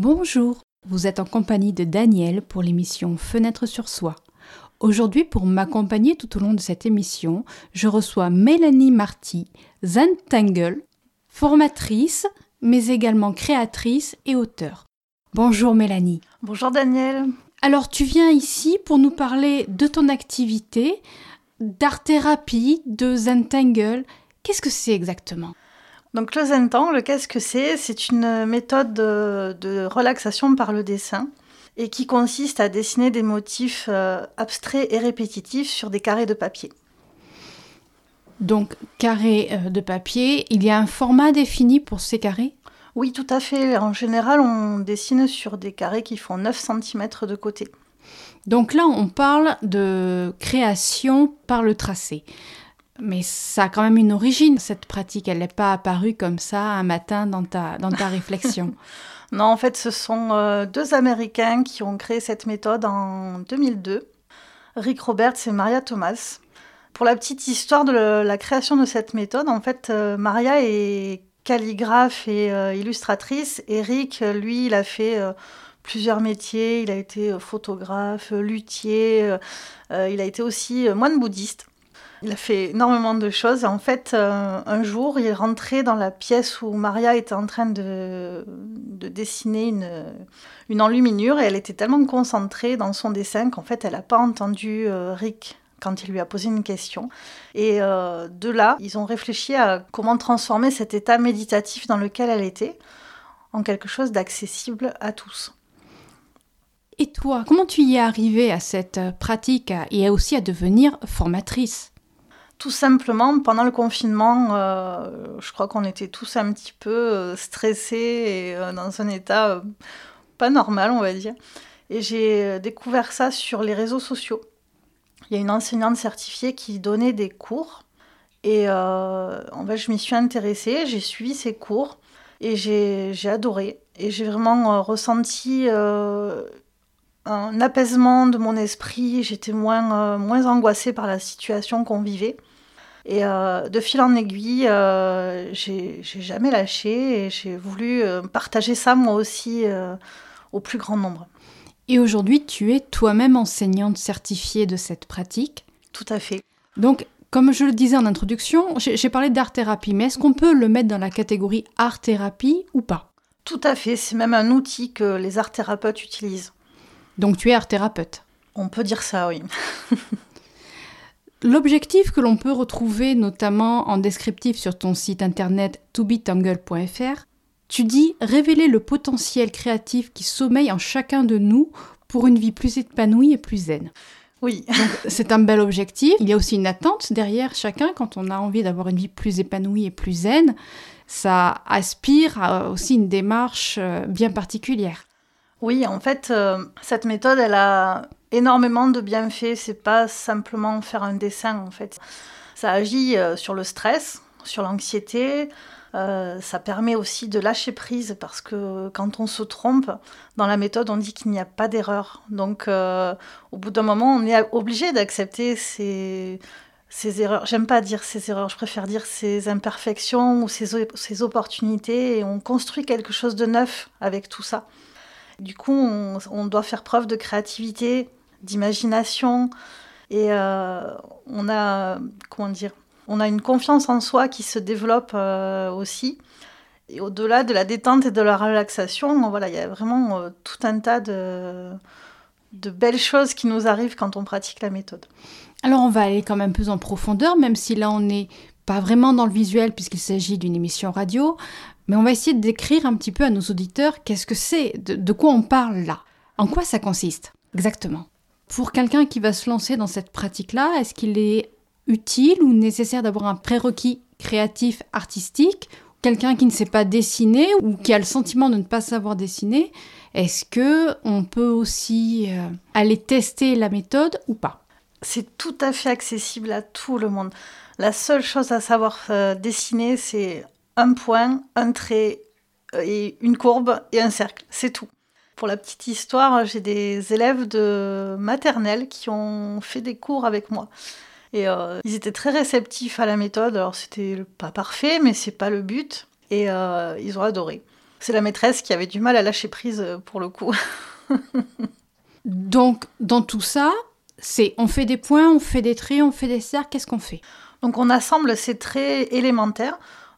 Bonjour, vous êtes en compagnie de Daniel pour l'émission Fenêtre sur soi. Aujourd'hui, pour m'accompagner tout au long de cette émission, je reçois Mélanie Marty, Zentangle, formatrice, mais également créatrice et auteure. Bonjour Mélanie. Bonjour Daniel. Alors tu viens ici pour nous parler de ton activité, d'art-thérapie, de Zentangle. Qu'est-ce que c'est exactement ? Donc le Zentangle, qu'est-ce que c'est ? C'est une méthode de relaxation par le dessin et qui consiste à dessiner des motifs abstraits et répétitifs sur des carrés de papier. Donc carrés de papier, il y a un format défini pour ces carrés ? Oui, tout à fait. En général, on dessine sur des carrés qui font 9 cm de côté. Donc là, on parle de création par le tracé. Mais ça a quand même une origine, cette pratique. Elle n'est pas apparue comme ça un matin dans ta réflexion. Non, en fait, ce sont deux Américains qui ont créé cette méthode en 2002. Rick Roberts et Maria Thomas. Pour la petite histoire de la création de cette méthode, en fait, Maria est calligraphe et illustratrice. Et Rick, lui, il a fait plusieurs métiers. Il a été photographe, luthier. Il a été aussi moine bouddhiste. Il a fait énormément de choses. Et en fait, un jour, il est rentré dans la pièce où Maria était en train de dessiner une enluminure. Et elle était tellement concentrée dans son dessin qu'en fait, elle n'a pas entendu Rick quand il lui a posé une question. Et de là, ils ont réfléchi à comment transformer cet état méditatif dans lequel elle était en quelque chose d'accessible à tous. Et toi, comment tu y es arrivée à cette pratique et aussi à devenir formatrice ? Tout simplement, pendant le confinement, je crois qu'on était tous un petit peu stressés et dans un état pas normal, on va dire. Et j'ai découvert ça sur les réseaux sociaux. Il y a une enseignante certifiée qui donnait des cours. Et en fait, je m'y suis intéressée, j'ai suivi ses cours et j'ai adoré. Et j'ai vraiment ressenti un apaisement de mon esprit. J'étais moins angoissée par la situation qu'on vivait. Et de fil en aiguille, j'ai jamais lâché et j'ai voulu partager ça moi aussi au plus grand nombre. Et aujourd'hui, tu es toi-même enseignante certifiée de cette pratique ? Tout à fait. Donc, comme je le disais en introduction, j'ai parlé d'art-thérapie, mais est-ce qu'on peut le mettre dans la catégorie art-thérapie ou pas ? Tout à fait, c'est même un outil que les art-thérapeutes utilisent. Donc tu es art-thérapeute ? On peut dire ça, oui. L'objectif que l'on peut retrouver notamment en descriptif sur ton site internet tobetangle.fr, tu dis révéler le potentiel créatif qui sommeille en chacun de nous pour une vie plus épanouie et plus zen. Oui. Donc, c'est un bel objectif. Il y a aussi une attente derrière chacun quand on a envie d'avoir une vie plus épanouie et plus zen. Ça aspire à aussi une démarche bien particulière. Oui, en fait, cette méthode, elle a énormément de bienfaits. C'est pas simplement faire un dessin, en fait. Ça agit sur le stress, sur l'anxiété. Ça permet aussi de lâcher prise parce que quand on se trompe, dans la méthode, on dit qu'il n'y a pas d'erreur. Donc, au bout d'un moment, on est obligé d'accepter ces erreurs. J'aime pas dire ces erreurs, je préfère dire ces imperfections ou ces opportunités. Et on construit quelque chose de neuf avec tout ça. Du coup, on doit faire preuve de créativité, d'imagination. Et on a une confiance en soi qui se développe aussi. Et au-delà de la détente et de la relaxation, voilà, il y a vraiment tout un tas de belles choses qui nous arrivent quand on pratique la méthode. Alors, on va aller quand même plus en profondeur, même si là, on n'est pas vraiment dans le visuel puisqu'il s'agit d'une émission radio. Mais on va essayer de décrire un petit peu à nos auditeurs qu'est-ce que c'est, de quoi on parle là. En quoi ça consiste, exactement ? Pour quelqu'un qui va se lancer dans cette pratique-là, est-ce qu'il est utile ou nécessaire d'avoir un prérequis créatif, artistique ? Quelqu'un qui ne sait pas dessiner ou qui a le sentiment de ne pas savoir dessiner, est-ce qu'on peut aussi aller tester la méthode ou pas ? C'est tout à fait accessible à tout le monde. La seule chose à savoir dessiner, c'est un point, un trait, et une courbe et un cercle. C'est tout. Pour la petite histoire, j'ai des élèves de maternelle qui ont fait des cours avec moi. Et ils étaient très réceptifs à la méthode. Alors, c'était pas parfait, mais c'est pas le but. Et ils ont adoré. C'est la maîtresse qui avait du mal à lâcher prise pour le coup. Donc, dans tout ça, on fait des points, on fait des traits, on fait des cercles, qu'est-ce qu'on fait? Donc on assemble ces traits élémentaires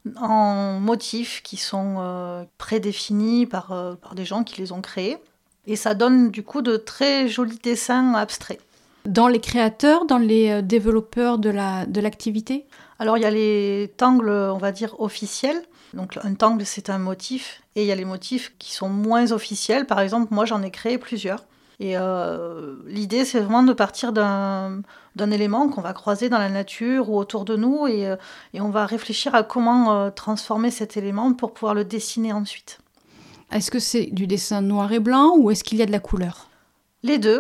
en motifs qui sont prédéfinis par des gens qui les ont créés. Et ça donne du coup de très jolis dessins abstraits. Dans les créateurs, dans les développeurs de l'activité? Alors il y a les tangles, on va dire, officiels. Donc un tangle, c'est un motif. Et il y a les motifs qui sont moins officiels. Par exemple, moi j'en ai créé plusieurs. Et l'idée, c'est vraiment de partir d'un élément qu'on va croiser dans la nature ou autour de nous. Et on va réfléchir à comment transformer cet élément pour pouvoir le dessiner ensuite. Est-ce que c'est du dessin noir et blanc ou est-ce qu'il y a de la couleur? Les deux.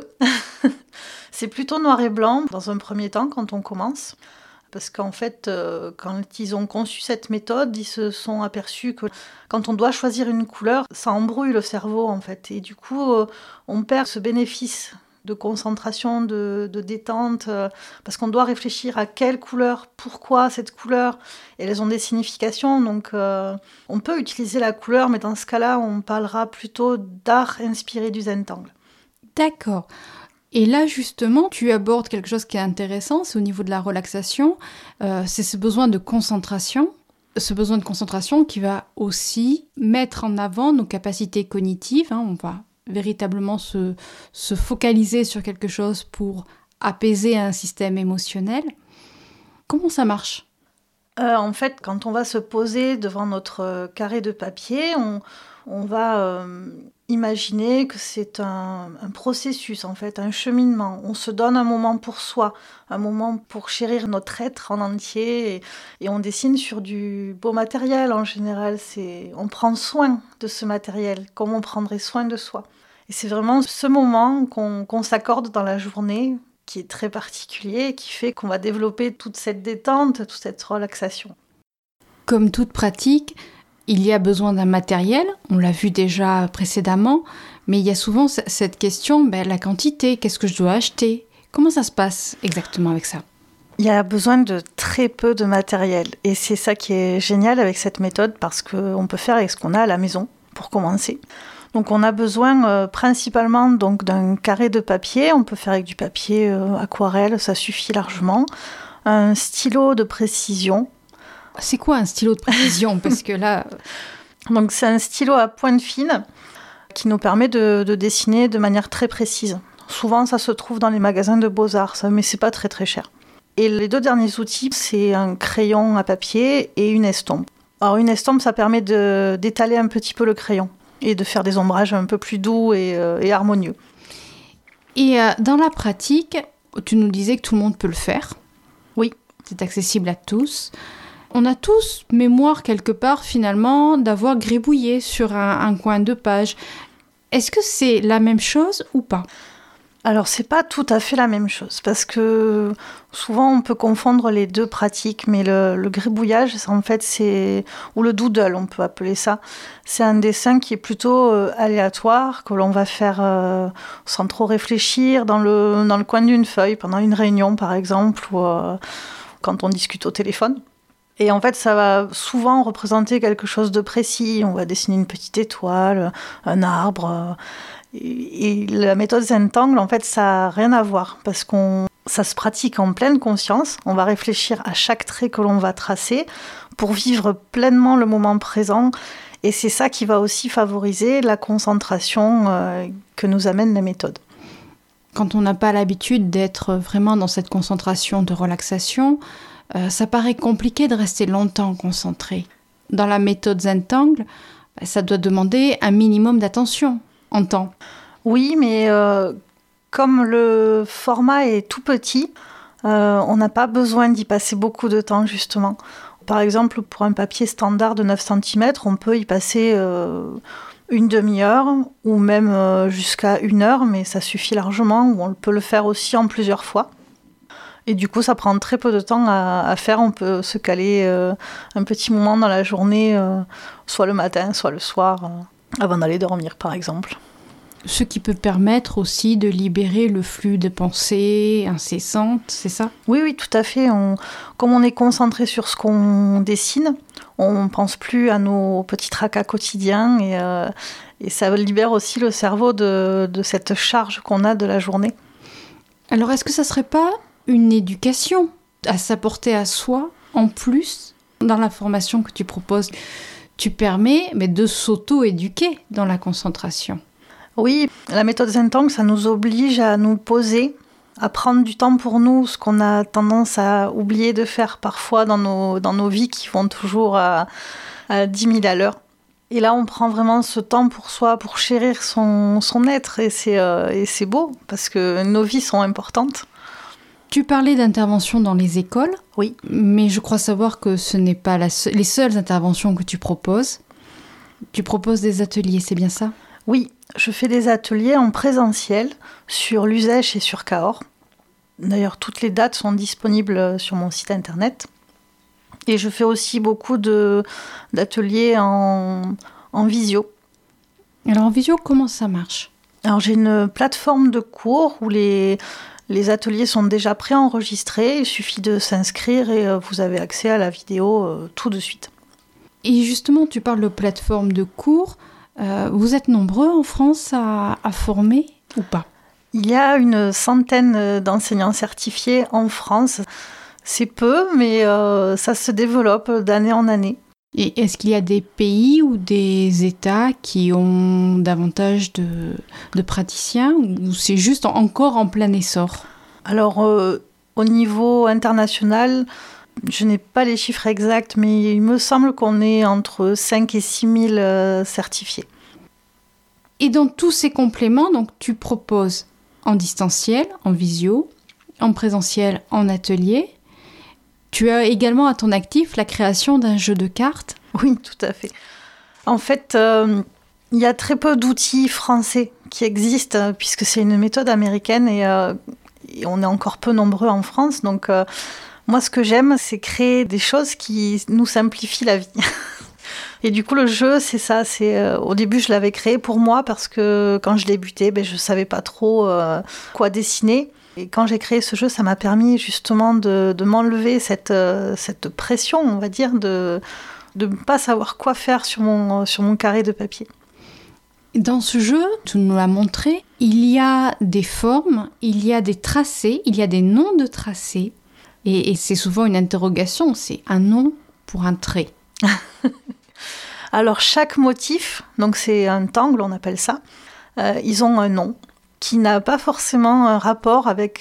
C'est plutôt noir et blanc dans un premier temps quand on commence. Parce qu'en fait, quand ils ont conçu cette méthode, ils se sont aperçus que quand on doit choisir une couleur, ça embrouille le cerveau en fait. Et du coup, on perd ce bénéfice de concentration, de détente, parce qu'on doit réfléchir à quelle couleur, pourquoi cette couleur. Et elles ont des significations, donc on peut utiliser la couleur, mais dans ce cas-là, on parlera plutôt d'art inspiré du Zentangle. D'accord. Et là, justement, tu abordes quelque chose qui est intéressant, c'est au niveau de la relaxation, c'est ce besoin de concentration. Ce besoin de concentration qui va aussi mettre en avant nos capacités cognitives. On va véritablement se focaliser sur quelque chose pour apaiser un système émotionnel. Comment ça marche ? En fait, quand on va se poser devant notre carré de papier, on va imaginer que c'est un processus, en fait, un cheminement. On se donne un moment pour soi, un moment pour chérir notre être en entier. Et on dessine sur du beau matériel en général. On prend soin de ce matériel, comme on prendrait soin de soi. Et c'est vraiment ce moment qu'on s'accorde dans la journée, qui est très particulier et qui fait qu'on va développer toute cette détente, toute cette relaxation. Comme toute pratique, il y a besoin d'un matériel, on l'a vu déjà précédemment, mais il y a souvent cette question, la quantité, qu'est-ce que je dois acheter ? Comment ça se passe exactement avec ça ? Il y a besoin de très peu de matériel et c'est ça qui est génial avec cette méthode parce qu'on peut faire avec ce qu'on a à la maison pour commencer. Donc on a besoin principalement donc, d'un carré de papier, on peut faire avec du papier aquarelle, ça suffit largement, un stylo de précision. C'est quoi un stylo de précision ? Parce que là... Donc c'est un stylo à pointe fine qui nous permet de dessiner de manière très précise. Souvent ça se trouve dans les magasins de beaux-arts, mais c'est pas très très cher. Et les deux derniers outils, c'est un crayon à papier et une estompe. Alors une estompe, ça permet d'étaler un petit peu le crayon et de faire des ombrages un peu plus doux et harmonieux. Et dans la pratique, tu nous disais que tout le monde peut le faire. Oui. C'est accessible à tous. On a tous mémoire quelque part finalement d'avoir gribouillé sur un coin de page. Est-ce que c'est la même chose ou pas ? Alors, c'est pas tout à fait la même chose, parce que souvent on peut confondre les deux pratiques, mais le gribouillage, en fait, ou le doodle, on peut appeler ça, c'est un dessin qui est plutôt aléatoire, que l'on va faire sans trop réfléchir, dans le coin d'une feuille, pendant une réunion par exemple, ou quand on discute au téléphone. Et en fait, ça va souvent représenter quelque chose de précis. On va dessiner une petite étoile, un arbre. Et la méthode Zentangle, en fait, ça n'a rien à voir parce ça se pratique en pleine conscience. On va réfléchir à chaque trait que l'on va tracer pour vivre pleinement le moment présent. Et c'est ça qui va aussi favoriser la concentration que nous amène la méthode. Quand on n'a pas l'habitude d'être vraiment dans cette concentration de relaxation, ça paraît compliqué de rester longtemps concentré. Dans la méthode Zentangle, ça doit demander un minimum d'attention en temps. Oui, mais comme le format est tout petit, on n'a pas besoin d'y passer beaucoup de temps, justement. Par exemple, pour un papier standard de 9 cm, on peut y passer une demi-heure ou même jusqu'à 1 heure, mais ça suffit largement, ou on peut le faire aussi en plusieurs fois. Et du coup, ça prend très peu de temps à faire. On peut se caler un petit moment dans la journée, soit le matin, soit le soir, avant d'aller dormir, par exemple. Ce qui peut permettre aussi de libérer le flux de pensées incessantes, c'est ça ? Oui, tout à fait. Comme on est concentré sur ce qu'on dessine, On ne pense plus à nos petits tracas quotidiens et ça libère aussi le cerveau de cette charge qu'on a de la journée. Alors, est-ce que ça ne serait pas une éducation à s'apporter à soi en plus dans la formation que tu proposes? Tu permets de s'auto-éduquer dans la concentration. Oui, la méthode Zentang, ça nous oblige à nous poser, à prendre du temps pour nous, ce qu'on a tendance à oublier de faire parfois dans nos vies qui vont toujours à 10 000 à l'heure. Et là, on prend vraiment ce temps pour soi, pour chérir son être. Et c'est beau, parce que nos vies sont importantes. Tu parlais d'interventions dans les écoles. Oui. Mais je crois savoir que ce n'est pas les seules interventions que tu proposes. Tu proposes des ateliers, c'est bien ça? Oui, je fais des ateliers en présentiel sur l'Uzèche et sur Cahors. D'ailleurs, toutes les dates sont disponibles sur mon site internet. Et je fais aussi beaucoup d'ateliers en visio. Alors en visio, comment ça marche? Alors j'ai une plateforme de cours où les ateliers sont déjà préenregistrés. Il suffit de s'inscrire et vous avez accès à la vidéo tout de suite. Et justement, tu parles de plateforme de cours. Vous êtes nombreux en France à former ou pas? Il y a une centaine d'enseignants certifiés en France. C'est peu, mais ça se développe d'année en année. Et est-ce qu'il y a des pays ou des États qui ont davantage de praticiens ou c'est juste encore en plein essor? Alors, au niveau international, je n'ai pas les chiffres exacts, mais il me semble qu'on est entre 5 et 6 000 certifiés. Et dans tous ces compléments, donc, tu proposes en distanciel, en visio, en présentiel, en atelier. Tu as également à ton actif la création d'un jeu de cartes. Oui, tout à fait. En fait, il y a très peu d'outils français qui existent, puisque c'est une méthode américaine et on est encore peu nombreux en France. Donc, moi, ce que j'aime, c'est créer des choses qui nous simplifient la vie. Et du coup, le jeu, c'est ça. Au début, je l'avais créé pour moi parce que quand je débutais, je ne savais pas trop quoi dessiner. Et quand j'ai créé ce jeu, ça m'a permis justement de m'enlever cette pression, on va dire, de ne pas savoir quoi faire sur mon carré de papier. Dans ce jeu, tu nous l'as montré, il y a des formes, il y a des tracés, il y a des noms de tracés. Et c'est souvent une interrogation, c'est un nom pour un trait. Alors chaque motif, donc c'est un tangle, on appelle ça, ils ont un nom qui n'a pas forcément un rapport avec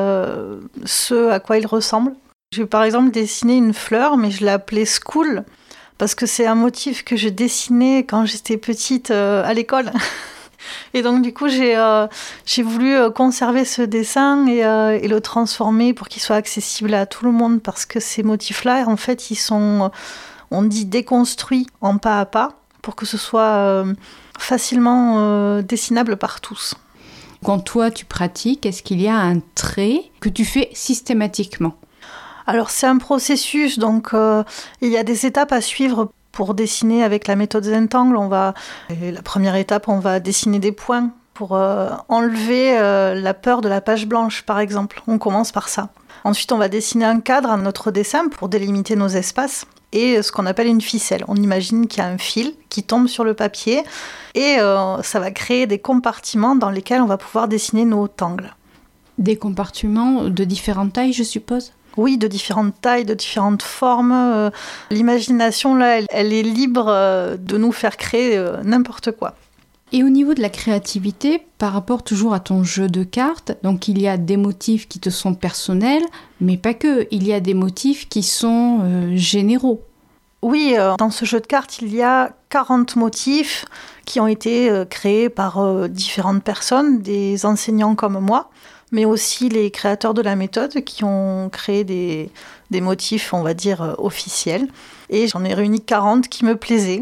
ce à quoi ils ressemblent. J'ai par exemple dessiné une fleur, mais je l'ai appelée School, parce que c'est un motif que je dessinais quand j'étais petite à l'école. Et donc du coup, j'ai voulu conserver ce dessin et le transformer pour qu'il soit accessible à tout le monde, parce que ces motifs-là, en fait, ils sont, on dit, déconstruits en pas à pas, pour que ce soit facilement dessinable par tous. Quand toi, tu pratiques, est-ce qu'il y a un trait que tu fais systématiquement? Alors, c'est un processus, donc il y a des étapes à suivre pour dessiner avec la méthode Zentangle. La première étape, on va dessiner des points pour enlever la peur de la page blanche, par exemple. On commence par ça. Ensuite, on va dessiner un cadre à notre dessin pour délimiter nos espaces. Et ce qu'on appelle une ficelle. On imagine qu'il y a un fil qui tombe sur le papier et ça va créer des compartiments dans lesquels on va pouvoir dessiner nos tangles. Des compartiments de différentes tailles, je suppose? Oui, de différentes tailles, de différentes formes. L'imagination, là, elle est libre de nous faire créer n'importe quoi. Et au niveau de la créativité, par rapport toujours à ton jeu de cartes, donc il y a des motifs qui te sont personnels, mais pas que. Il y a des motifs qui sont généraux. Oui, dans ce jeu de cartes, il y a 40 motifs qui ont été créés par différentes personnes, des enseignants comme moi, mais aussi les créateurs de la méthode qui ont créé des motifs, on va dire, officiels. Et j'en ai réuni 40 qui me plaisaient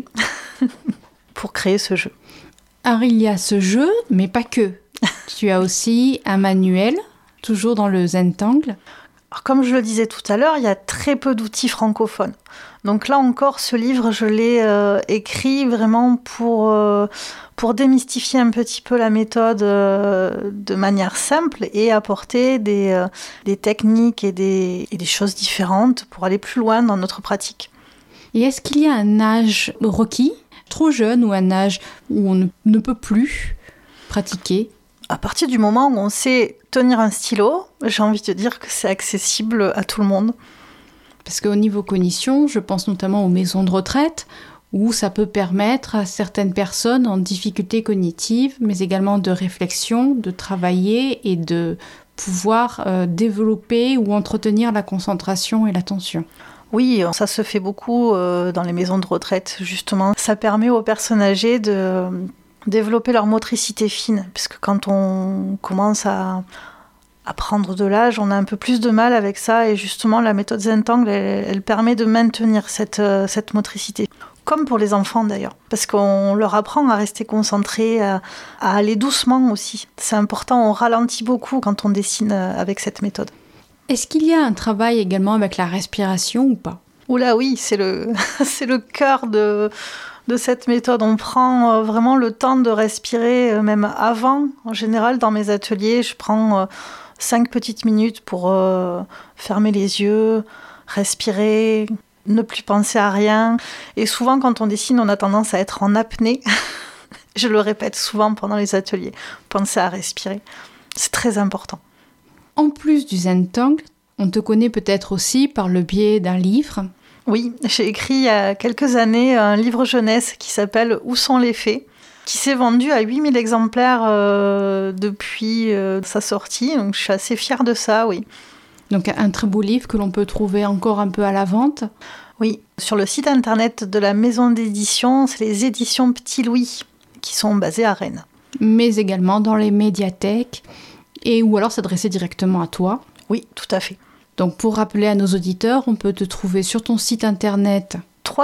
pour créer ce jeu. Alors il y a ce jeu, mais pas que. Tu as aussi un manuel, toujours dans le Zentangle. Alors, comme je le disais tout à l'heure, il y a très peu d'outils francophones. Donc là encore, ce livre, je l'ai écrit vraiment pour démystifier un petit peu la méthode de manière simple et apporter des techniques et des choses différentes pour aller plus loin dans notre pratique. Et est-ce qu'il y a un âge requis, trop jeune, ou un âge où on ne peut plus pratiquer ? À partir du moment où on sait tenir un stylo, j'ai envie de dire que c'est accessible à tout le monde. Parce qu'au niveau cognition, je pense notamment aux maisons de retraite, où ça peut permettre à certaines personnes en difficulté cognitive, mais également de réflexion, de travailler et de pouvoir développer ou entretenir la concentration et l'attention. Oui, ça se fait beaucoup dans les maisons de retraite, justement. Ça permet aux personnes âgées de développer leur motricité fine, puisque quand on commence à prendre de l'âge, on a un peu plus de mal avec ça, et justement la méthode Zentangle, elle permet de maintenir cette motricité. Comme pour les enfants d'ailleurs, parce qu'on leur apprend à rester concentrés, à aller doucement aussi. C'est important, on ralentit beaucoup quand on dessine avec cette méthode. Est-ce qu'il y a un travail également avec la respiration ou pas ? Oula oui, c'est le cœur de cette méthode. On prend vraiment le temps de respirer, même avant. En général, dans mes ateliers, je prends 5 petites minutes pour fermer les yeux, respirer, ne plus penser à rien. Et souvent, quand on dessine, on a tendance à être en apnée. Je le répète souvent pendant les ateliers. Penser à respirer. C'est très important. En plus du Zentangle, on te connaît peut-être aussi par le biais d'un livre. Oui, j'ai écrit il y a quelques années un livre jeunesse qui s'appelle « Où sont les fées ?», qui s'est vendu à 8000 exemplaires depuis sa sortie. Donc je suis assez fière de ça, oui. Donc un très beau livre que l'on peut trouver encore un peu à la vente. Oui, sur le site internet de la maison d'édition, c'est les éditions Petit Louis qui sont basées à Rennes. Mais également dans les médiathèques, ou alors s'adresser directement à toi. Oui, tout à fait. Donc pour rappeler à nos auditeurs, on peut te trouver sur ton site internet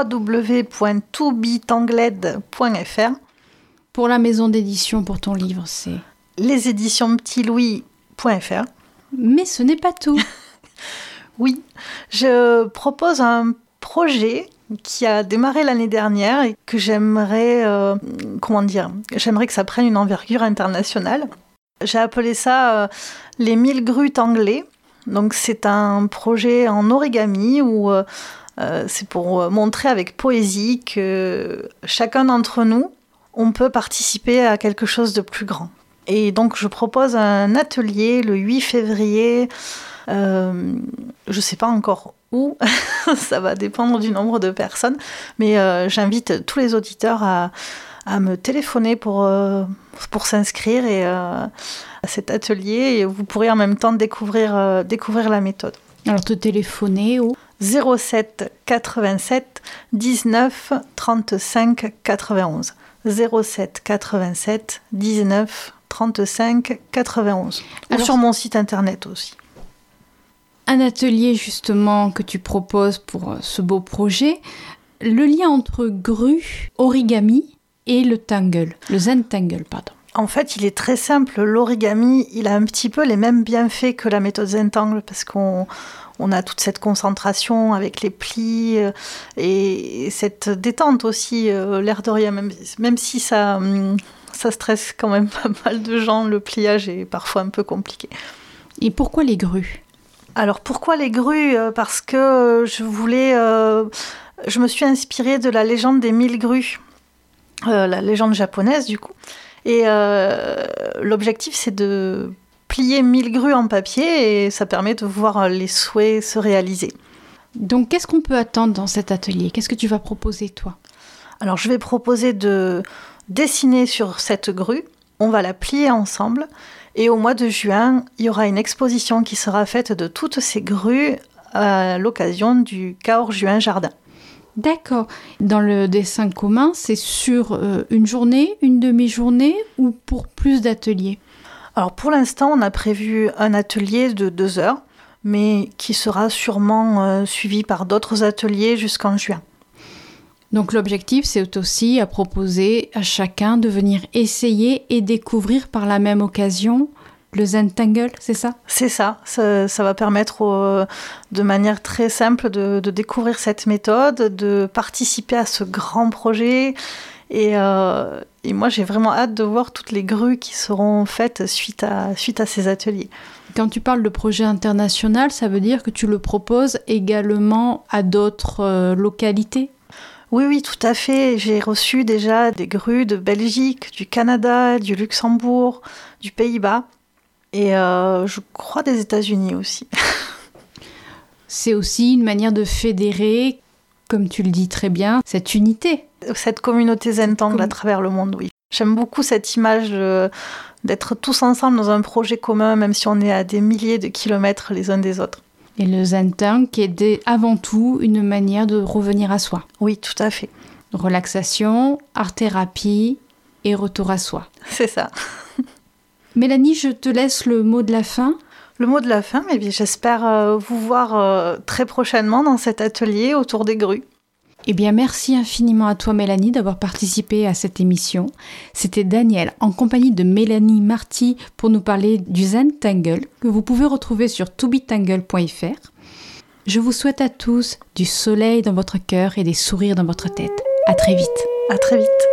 www.tobitangled.fr. Pour la maison d'édition, pour ton livre, c'est leséditionspetitlouis.fr. Mais ce n'est pas tout. Oui, je propose un projet qui a démarré l'année dernière et que j'aimerais que ça prenne une envergure internationale. J'ai appelé ça les 1000 grues anglais. Donc c'est un projet en origami où c'est pour montrer avec poésie que chacun d'entre nous, on peut participer à quelque chose de plus grand. Et donc je propose un atelier le 8 février, je ne sais pas encore où, ça va dépendre du nombre de personnes, mais j'invite tous les auditeurs à me téléphoner pour s'inscrire à cet atelier, et vous pourrez en même temps découvrir la méthode. Alors te téléphoner au 07 87 19 35 91. 07 87 19 35 91. Ou sur mon site internet aussi. Un atelier justement que tu proposes pour ce beau projet, le lien entre grue, origami et le Zentangle, pardon. En fait, il est très simple. L'origami, il a un petit peu les mêmes bienfaits que la méthode Zentangle parce qu'on a toute cette concentration avec les plis et cette détente aussi, l'air de rien, même si ça stresse quand même pas mal de gens. Le pliage est parfois un peu compliqué. Et pourquoi les grues ? Alors pourquoi les grues ? Parce que je me suis inspirée de la légende des 1000 grues, la légende japonaise du coup. Et l'objectif, c'est de plier 1000 grues en papier et ça permet de voir les souhaits se réaliser. Donc, qu'est-ce qu'on peut attendre dans cet atelier ? Qu'est-ce que tu vas proposer, toi ? Alors, je vais proposer de dessiner sur cette grue. On va la plier ensemble. Et au mois de juin, il y aura une exposition qui sera faite de toutes ces grues à l'occasion du Cahors Juin Jardin. D'accord. Dans le dessin commun, c'est sur une journée, une demi-journée ou pour plus d'ateliers ? Alors pour l'instant, on a prévu un atelier de 2 heures, mais qui sera sûrement suivi par d'autres ateliers jusqu'en juin. Donc l'objectif, c'est aussi à proposer à chacun de venir essayer et découvrir par la même occasion le Zentangle, c'est ça ? C'est ça. Ça va permettre de manière très simple de découvrir cette méthode, de participer à ce grand projet. Et moi, j'ai vraiment hâte de voir toutes les grues qui seront faites suite à ces ateliers. Quand tu parles de projet international, ça veut dire que tu le proposes également à d'autres localités ? Oui, tout à fait. J'ai reçu déjà des grues de Belgique, du Canada, du Luxembourg, du Pays-Bas et je crois des États-Unis aussi. C'est aussi une manière de fédérer, comme tu le dis très bien, cette unité. Cette communauté Zentangle à travers le monde, oui. J'aime beaucoup cette image d'être tous ensemble dans un projet commun, même si on est à des milliers de kilomètres les uns des autres. Et le Zentangle qui est avant tout une manière de revenir à soi. Oui, tout à fait. Relaxation, art-thérapie et retour à soi. C'est ça. Mélanie, je te laisse le mot de la fin. Le mot de la fin, mais bien, j'espère vous voir très prochainement dans cet atelier autour des grues. Eh bien, merci infiniment à toi, Mélanie, d'avoir participé à cette émission. C'était Daniel, en compagnie de Mélanie Marty, pour nous parler du Zentangle, que vous pouvez retrouver sur tobetangle.fr. Je vous souhaite à tous du soleil dans votre cœur et des sourires dans votre tête. À très vite. À très vite.